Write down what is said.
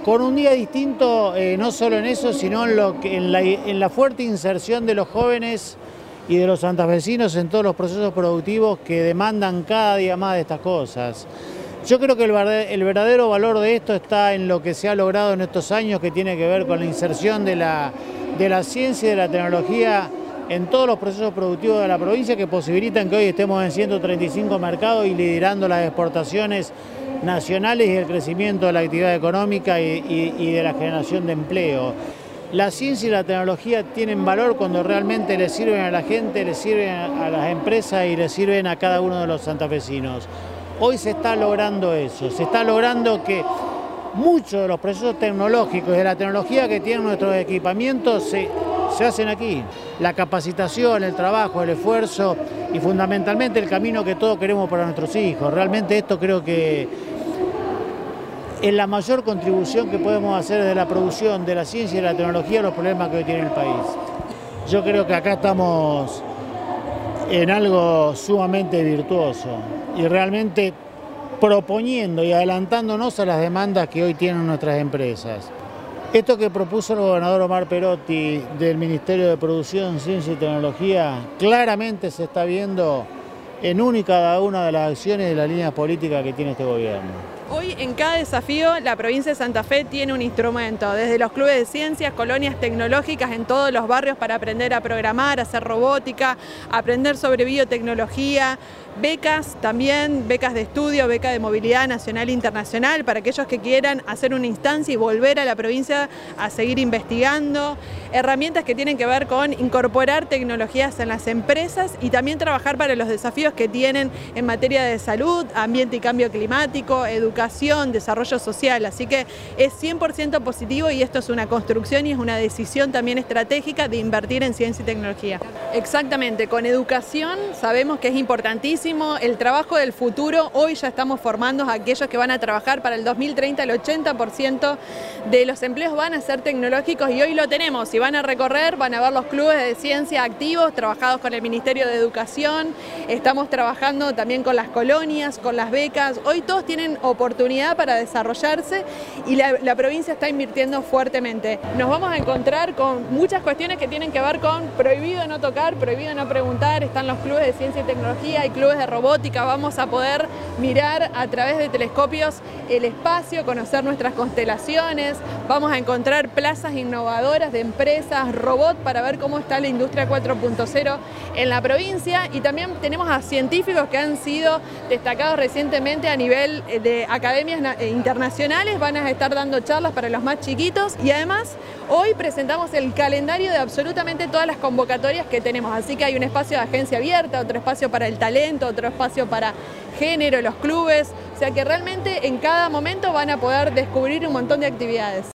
con un día distinto, no solo en eso, sino en la fuerte inserción de los jóvenes y de los santafesinos en todos los procesos productivos que demandan cada día más de estas cosas. Yo creo que el verdadero valor de esto está en lo que se ha logrado en estos años, que tiene que ver con la inserción de la ciencia y de la tecnología en todos los procesos productivos de la provincia, que posibilitan que hoy estemos en 135 mercados y liderando las exportaciones nacionales y el crecimiento de la actividad económica y de la generación de empleo. La ciencia y la tecnología tienen valor cuando realmente le sirven a la gente, le sirven a las empresas y le sirven a cada uno de los santafesinos. Hoy se está logrando eso, se está logrando que muchos de los procesos tecnológicos y de la tecnología que tienen nuestros equipamientos se hacen aquí. La capacitación, el trabajo, el esfuerzo y fundamentalmente el camino que todos queremos para nuestros hijos. Realmente esto creo que es la mayor contribución que podemos hacer desde la producción de la ciencia y de la tecnología a los problemas que hoy tiene el país. Yo creo que acá estamos en algo sumamente virtuoso y realmente proponiendo y adelantándonos a las demandas que hoy tienen nuestras empresas. Esto que propuso el gobernador Omar Perotti del Ministerio de Producción, Ciencia y Tecnología claramente se está viendo en una y cada una de las acciones y de las líneas políticas que tiene este gobierno. Hoy en cada desafío la provincia de Santa Fe tiene un instrumento, desde los clubes de ciencias, colonias tecnológicas en todos los barrios para aprender a programar, a hacer robótica, aprender sobre biotecnología, becas también, becas de estudio, beca de movilidad nacional e internacional para aquellos que quieran hacer una instancia y volver a la provincia a seguir investigando, herramientas que tienen que ver con incorporar tecnologías en las empresas y también trabajar para los desafíos que tienen en materia de salud, ambiente y cambio climático, educación, desarrollo social, así que es 100% positivo y esto es una construcción y es una decisión también estratégica de invertir en ciencia y tecnología. Exactamente, con educación sabemos que es importantísimo el trabajo del futuro. Hoy ya estamos formando a aquellos que van a trabajar para el 2030, el 80% de los empleos van a ser tecnológicos y hoy lo tenemos. Si van a recorrer, van a ver los clubes de ciencia activos, trabajados con el Ministerio de Educación, estamos trabajando también con las colonias, con las becas. Hoy todos tienen oportunidad para desarrollarse y la provincia está invirtiendo fuertemente. Nos vamos a encontrar con muchas cuestiones que tienen que ver con prohibido no tocar, prohibido no preguntar. Están los clubes de ciencia y tecnología, hay clubes de robótica, vamos a poder mirar a través de telescopios el espacio, conocer nuestras constelaciones, vamos a encontrar plazas innovadoras de empresas, robot para ver cómo está la industria 4.0 en la provincia y también tenemos a científicos que han sido destacados recientemente a nivel de academias internacionales, van a estar dando charlas para los más chiquitos y además hoy presentamos el calendario de absolutamente todas las convocatorias que tenemos, así que hay un espacio de agencia abierta, otro espacio para el talento, otro espacio para género, los clubes, o sea que realmente en cada momento van a poder descubrir un montón de actividades.